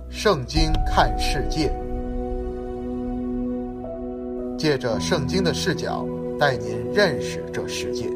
圣经看世界，借着圣经的视角带您认识这世界。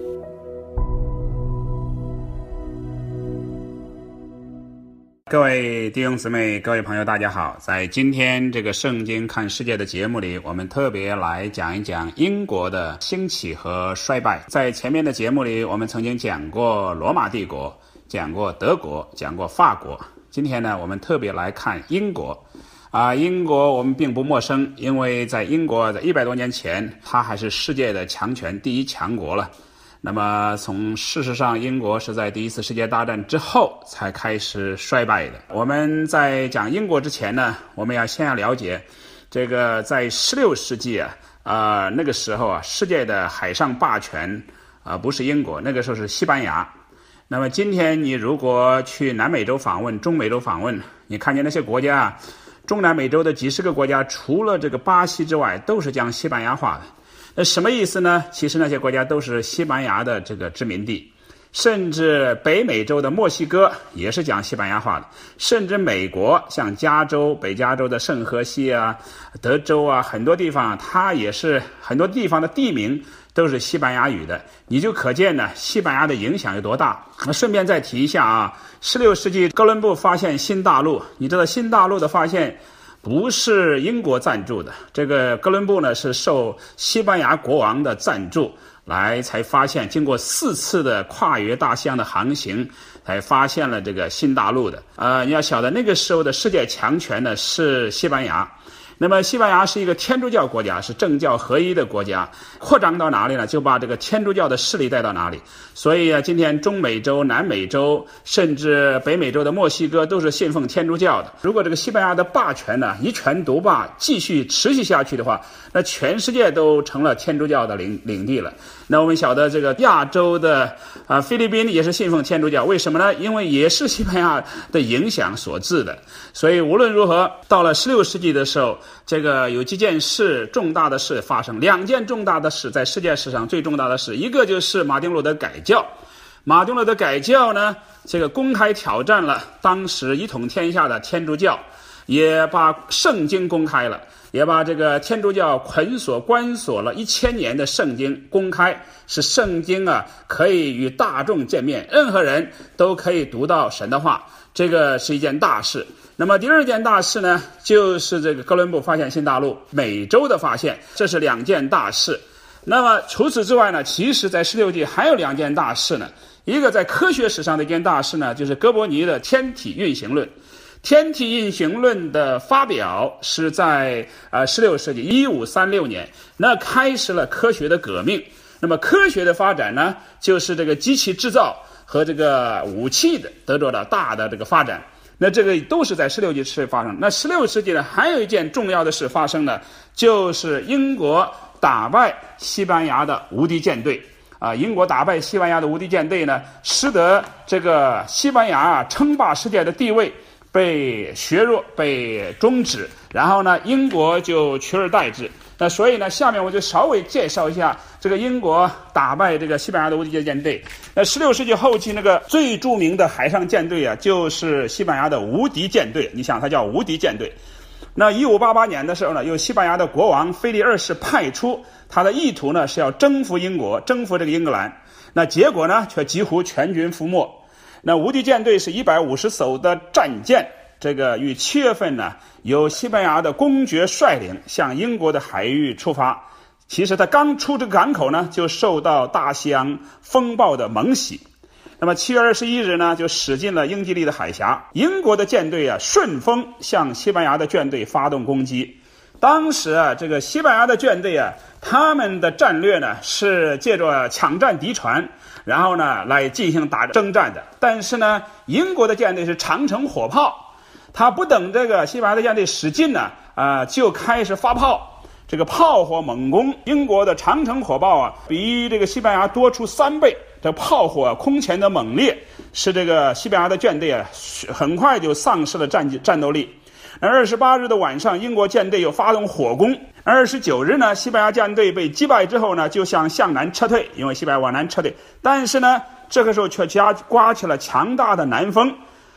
各位弟兄姊妹，各位朋友，大家好。在今天这个圣经看世界的节目里，我们特别来讲一讲英国的兴起和衰败。在前面的节目里，我们曾经讲过罗马帝国，讲过德国，讲过法国。今天呢，我们特别来看英国。英国我们并不陌生，因为在英国在100多年前，它还是世界的强权第一强国了。那么从事实上，英国是在第一次世界大战之后才开始衰败的。我们在讲英国之前呢，我们先要了解这个在16世纪那个时候世界的海上霸权不是英国，那个时候是西班牙。那么今天你如果去南美洲访问、中美洲访问，你看见那些国家，中南美洲的几十个国家，除了这个巴西之外，都是讲西班牙话的。那什么意思呢？其实那些国家都是西班牙的这个殖民地，甚至北美洲的墨西哥也是讲西班牙话的，甚至美国像加州、北加州的圣荷西德州很多地方它也是很多地方的地名都是西班牙语的，你就可见呢西班牙的影响有多大。那顺便再提一下16世纪哥伦布发现新大陆，你知道新大陆的发现不是英国赞助的，这个哥伦布呢是受西班牙国王的赞助来才发现，经过4次的跨越大西洋的航行才发现了这个新大陆的。你要晓得那个时候的世界强权呢是西班牙。那么西班牙是一个天主教国家，是政教合一的国家，扩张到哪里呢，就把这个天主教的势力带到哪里。所以今天中美洲、南美洲甚至北美洲的墨西哥都是信奉天主教的。如果这个西班牙的霸权呢一权独霸继续持续下去的话，那全世界都成了天主教的领地了。那我们晓得这个亚洲的菲律宾也是信奉天主教，为什么呢？因为也是西班牙的影响所致的。所以无论如何，到了16世纪的时候，这个有几件事重大的事发生，2件重大的事在世界史上最重大的事，一个就是马丁路德改教。马丁路德改教呢，这个公开挑战了当时一统天下的天主教，也把圣经公开了，也把这个天主教捆锁关锁了1000年的圣经公开，使圣经可以与大众见面，任何人都可以读到神的话，这个是一件大事。那么第2件大事呢，就是这个哥伦布发现新大陆，美洲的发现，这是2件大事。那么除此之外呢，其实在16世纪还有2件大事呢。一个在科学史上的一件大事呢，就是哥白尼的天体运行论。天体运行论的发表是在16世纪1536年，那开始了科学的革命。那么科学的发展呢，就是这个机器制造和这个武器的得到了大的这个发展。那这个都是在16世纪发生。那16世纪呢，还有一件重要的事发生呢，就是英国打败西班牙的无敌舰队。英国打败西班牙的无敌舰队呢，使得这个西班牙称霸世界的地位被削弱、被终止，然后呢，英国就取而代之。那所以呢，下面我就稍微介绍一下这个英国打败这个西班牙的无敌舰队。那16世纪后期那个最著名的海上舰队就是西班牙的无敌舰队。你想它叫无敌舰队。那1588年的时候呢，由西班牙的国王腓力2世派出，他的意图呢是要征服英国，征服这个英格兰。那结果呢，却几乎全军覆没。那无敌舰队是150艘的战舰，这个于7月份呢，由西班牙的公爵率领向英国的海域出发。其实他刚出这个港口呢，就受到大西洋风暴的猛袭。那么7月21日呢，就驶进了英吉利的海峡。英国的舰队顺风向西班牙的舰队发动攻击。当时这个西班牙的舰队他们的战略呢是借着抢占敌船，然后呢来进行征战的。但是呢，英国的舰队是长城火炮，他不等这个西班牙的舰队使劲呢，就开始发炮。这个炮火猛攻，英国的长城火炮比这个西班牙多出3倍。这炮火空前的猛烈，使这个西班牙的舰队很快就丧失了战斗力。28日的晚上，英国舰队又发动火攻。29日呢，西班牙舰队被击败之后呢，就向南撤退，因为西班牙往南撤退。但是呢，这个时候却刮起了强大的南风，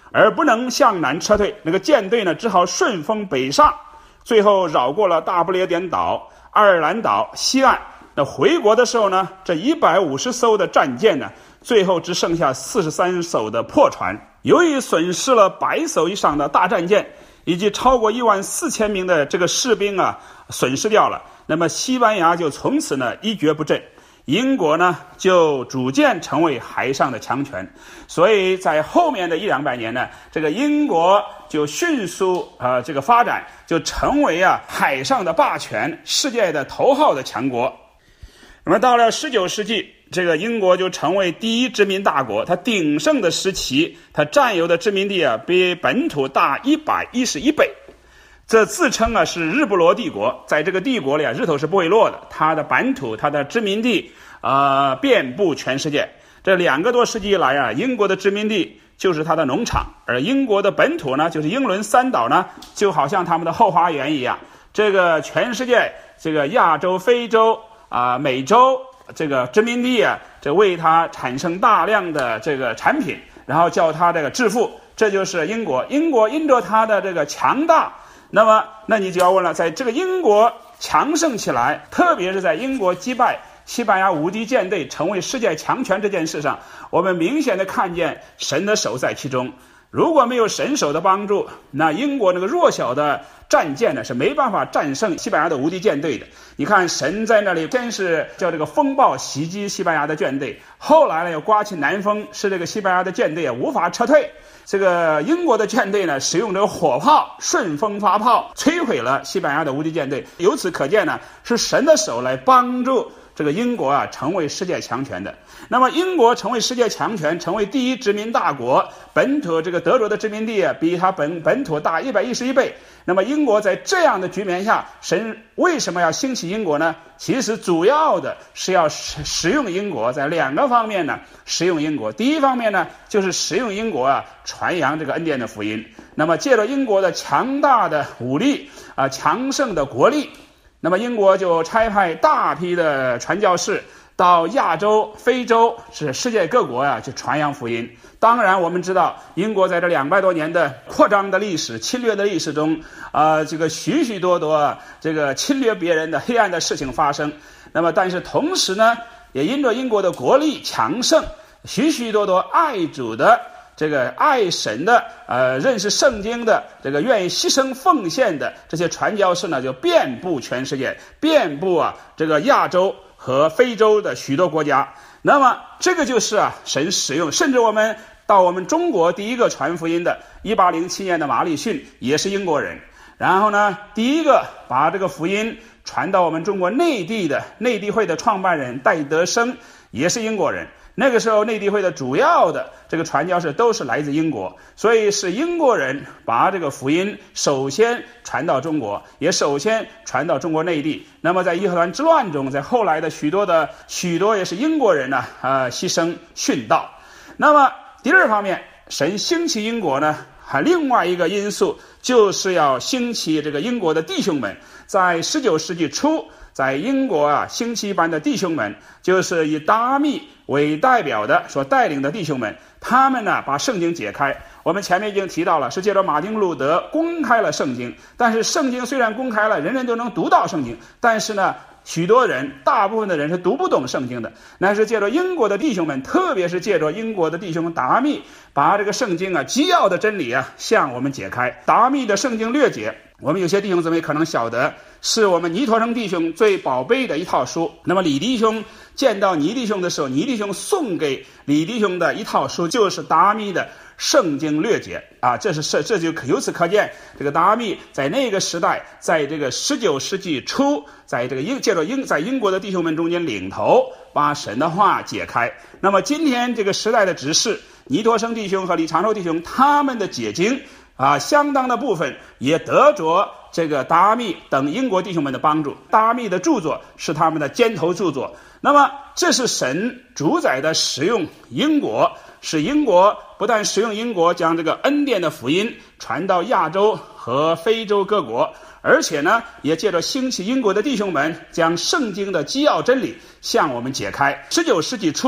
而不能向南撤退，那个舰队呢只好顺风北上，最后绕过了大不列颠岛、爱尔兰岛西岸。那回国的时候呢，这150艘的战舰呢，最后只剩下43艘的破船。由于损失了100艘以上的大战舰，以及超过14000名的这个士兵啊，损失掉了。那么西班牙就从此呢一蹶不振，英国呢就逐渐成为海上的强权。所以在后面的100-200年呢，这个英国就迅速这个发展，就成为海上的霸权，世界的头号的强国。那么到了19世纪，这个英国就成为第一殖民大国，它鼎盛的时期，它占有的殖民地比本土大111倍。这自称是日不落帝国，在这个帝国里日头是不会落的，它的版图、它的殖民地遍布全世界。这2个多世纪以来英国的殖民地就是它的农场，而英国的本土呢，就是英伦三岛呢，就好像他们的后花园一样。这个全世界，这个亚洲、非洲美洲这个殖民地这为它产生大量的这个产品，然后叫它这个致富，这就是英国。英国因着它的这个强大，那你就要问了，在这个英国强盛起来，特别是在英国击败西班牙无敌舰队成为世界强权这件事上，我们明显的看见神的手在其中。如果没有神手的帮助，那英国那个弱小的战舰呢是没办法战胜西班牙的无敌舰队的。你看神在那里先是叫这个风暴袭击西班牙的舰队，后来呢又刮起南风，使这个西班牙的舰队无法撤退。这个英国的舰队呢使用这个火炮顺风发炮，摧毁了西班牙的无敌舰队。由此可见呢，是神的手来帮助这个英国成为世界强权的。那么英国成为世界强权，成为第一殖民大国，本土这个德国的殖民地比它本土大111倍。那么英国在这样的局面下，神为什么要兴起英国呢？其实主要的是要使用英国，在2个方面呢使用英国。第一方面呢，就是使用英国传扬这个恩典的福音。那么借着英国的强大的武力强盛的国力，那么英国就差派大批的传教士到亚洲、非洲，是世界各国去传扬福音。当然我们知道英国在这200多年的扩张的历史、侵略的历史中这个许许多多这个侵略别人的黑暗的事情发生。那么但是同时呢，也因着英国的国力强盛，许许多多爱主的这个爱神的认识圣经的这个愿意牺牲奉献的这些传教士呢，就遍布全世界，遍布这个亚洲和非洲的许多国家。那么这个就是神使用，甚至我们中国第一个传福音的1807年的马礼逊也是英国人。然后呢，第一个把这个福音传到我们中国内地的内地会的创办人戴德生也是英国人。那个时候内地会的主要的这个传教士都是来自英国，所以是英国人把这个福音首先传到中国，也首先传到中国内地。那么在义和团之乱中，在后来的许多也是英国人牺牲殉道。那么第二方面，神兴起英国呢，还另外一个因素就是要兴起这个英国的弟兄们。在19世纪初，在英国兴起一班的弟兄们，就是以达密为代表的所带领的弟兄们，他们呢把圣经解开。我们前面已经提到了，是借着马丁路德公开了圣经。但是圣经虽然公开了，人人都能读到圣经，但是呢许多人，大部分的人是读不懂圣经的。那是借着英国的弟兄们，特别是借着英国的弟兄达密，把这个圣经基要的真理向我们解开。达密的圣经略解，我们有些弟兄姊妹可能晓得，是我们尼陀生弟兄最宝贝的一套书。那么李弟兄见到倪弟兄的时候，倪弟兄送给李弟兄的一套书就是达密的圣经略解这就由此可见，这个达密在那个时代，在这个19世纪初，在这个在英国的弟兄们中间领头，把神的话解开。那么今天这个时代的执事尼陀生弟兄和李长寿弟兄，他们的解经相当的部分也得着这个达密等英国弟兄们的帮助。达密的著作是他们的尖头著作。那么这是神主宰的使用英国，使英国不但使用英国将这个恩典的福音传到亚洲和非洲各国，而且呢也借着兴起英国的弟兄们，将圣经的基要真理向我们解开。19世纪初，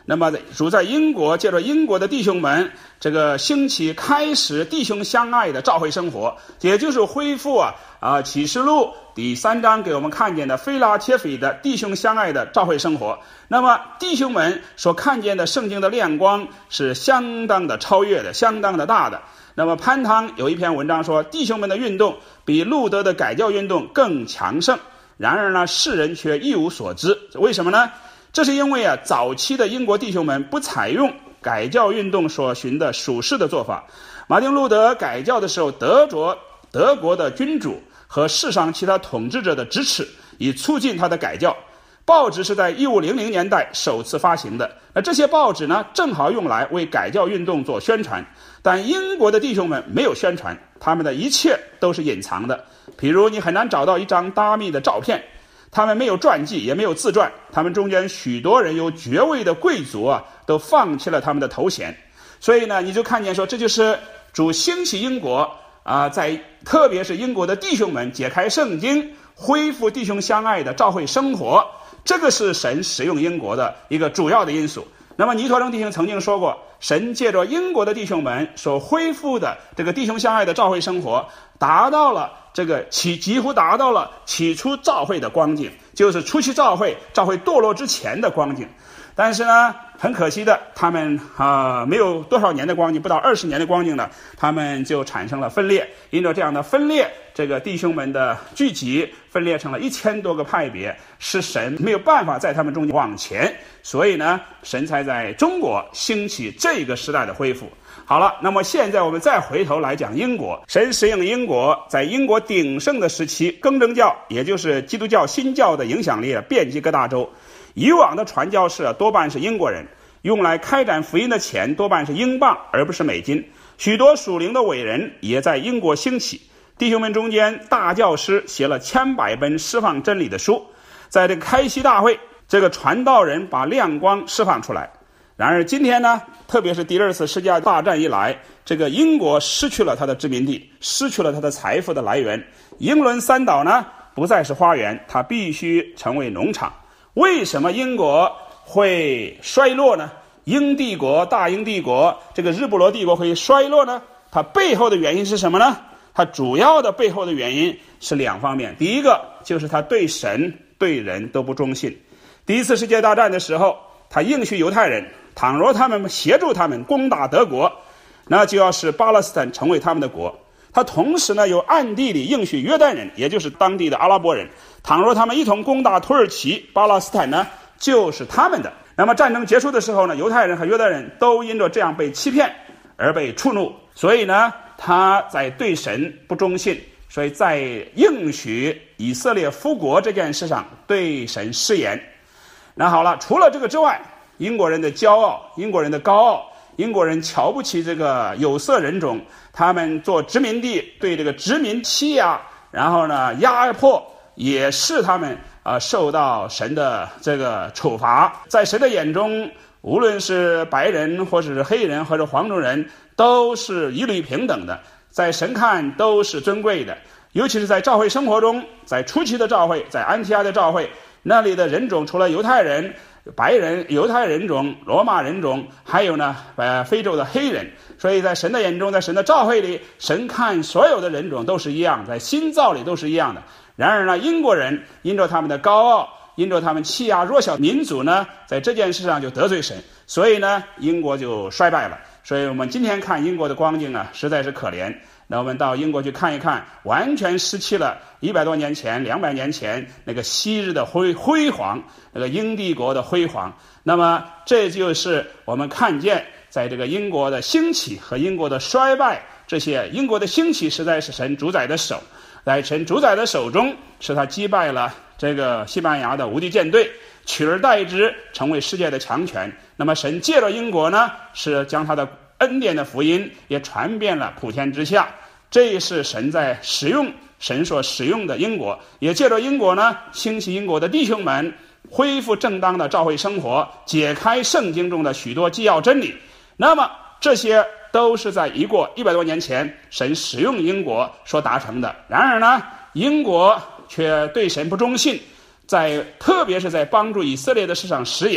那么主在英国，借着英国的弟兄们这个兴起，开始弟兄相爱的教会生活，也就是恢复启示录第3章给我们看见的非拉铁腓的弟兄相爱的教会生活。那么弟兄们所看见的圣经的亮光是相当的超越的，相当的大的。那么潘汤有一篇文章说，弟兄们的运动比路德的改教运动更强盛，然而呢，世人却一无所知。为什么呢？这是因为早期的英国弟兄们不采用改教运动所循的属世的做法。马丁路德改教的时候，得着德国的君主和世上其他统治者的支持，以促进他的改教。报纸是在1500年代首次发行的，那这些报纸呢，正好用来为改教运动做宣传。但英国的弟兄们没有宣传，他们的一切都是隐藏的。比如你很难找到一张达密的照片，他们没有传记，也没有自传，他们中间许多人有爵位的贵族都放弃了他们的头衔。所以呢，你就看见说，这就是主兴起英国在特别是英国的弟兄们解开圣经，恢复弟兄相爱的教会生活，这个是神使用英国的一个主要的因素。那么尼陀生弟兄曾经说过，神借着英国的弟兄们所恢复的这个弟兄相爱的教会生活，达到了几乎达到了起初教会的光景，就是初期教会堕落之前的光景。但是呢，很可惜的，他们没有多少年的光景，不到20年的光景呢，他们就产生了分裂。因着这样的分裂，这个弟兄们的聚集分裂成了1000多个派别，使神没有办法在他们中间往前，所以呢，神才在中国兴起这个时代的恢复。好了，那么现在我们再回头来讲英国。神使用英国，在英国鼎盛的时期，更正教也就是基督教新教的影响力遍及各大洲。以往的传教士多半是英国人，用来开展福音的钱多半是英镑而不是美金。许多属灵的伟人也在英国兴起，弟兄们中间大教师写了千百本释放真理的书。在这个开西大会，这个传道人把亮光释放出来。然而今天呢，特别是第2次世界大战以来，这个英国失去了它的殖民地，失去了它的财富的来源。英伦三岛呢，不再是花园，它必须成为农场。为什么英国会衰落呢？大英帝国，这个日不落帝国会衰落呢？它背后的原因是什么呢？它主要的背后的原因是2方面。第一个就是它对神对人都不忠信。第1次世界大战的时候，他应许犹太人，倘若他们协助他们攻打德国，那就要使巴勒斯坦成为他们的国。他同时呢，又暗地里应许约旦人，也就是当地的阿拉伯人，倘若他们一同攻打土耳其，巴勒斯坦呢就是他们的。那么战争结束的时候呢，犹太人和约旦人都因着这样被欺骗而被触怒，所以呢，他在对神不忠信，所以在应许以色列复国这件事上对神失言。那好了，除了这个之外，英国人的骄傲，英国人的高傲，英国人瞧不起这个有色人种，他们做殖民地对这个殖民欺压，然后呢压迫，也是他们受到神的这个处罚。在神的眼中，无论是白人或者是黑人或者黄种人，都是一律平等的，在神看都是尊贵的。尤其是在教会生活中，在初期的教会，在安提阿的教会，那里的人种除了犹太人、白人、犹太人种、罗马人种，还有呢非洲的黑人。所以在神的眼中，在神的教会里，神看所有的人种都是一样，在新造里都是一样的。然而呢，英国人因着他们的高傲，因着他们欺压弱小民族呢，在这件事上就得罪神，所以呢，英国就衰败了。所以我们今天看英国的光景啊，实在是可怜。那我们到英国去看一看，完全失去了100多年前、200年前那个昔日的辉煌，那个英帝国的辉煌。那么这就是我们看见在这个英国的兴起和英国的衰败，这些英国的兴起实在是神主宰的手，在神主宰的手中，使他击败了这个西班牙的无敌舰队，取而代之成为世界的强权。那么神借着英国呢，是将他的恩典的福音也传遍了普天之下。这是神在使用，神所使用的英国，也借着英国呢，兴起英国的弟兄们，恢复正当的教会生活，解开圣经中的许多基要真理。那么这些都是在100多年前神使用英国所达成的。然而呢，英国却对神不忠信，特别是在帮助以色列的事上食言，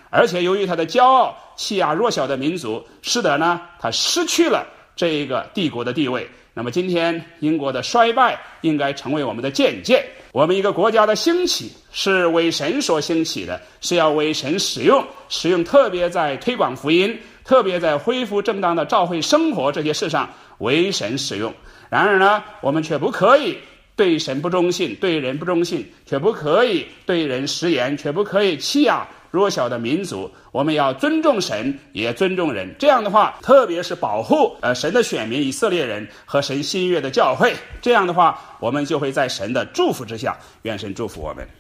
而且由于他的骄傲欺压弱小的民族，使得呢他失去了这一个帝国的地位。那么今天英国的衰败应该成为我们的见解。我们一个国家的兴起是为神所兴起的，是要为神使用，特别在推广福音，特别在恢复正当的教会生活这些事上为神使用。然而呢，我们却不可以对神不忠信，对人不忠信，却不可以对人食言，却不可以欺压弱小的民族。我们要尊重神，也尊重人。这样的话，特别是保护神的选民以色列人和神新约的教会。这样的话，我们就会在神的祝福之下。愿神祝福我们。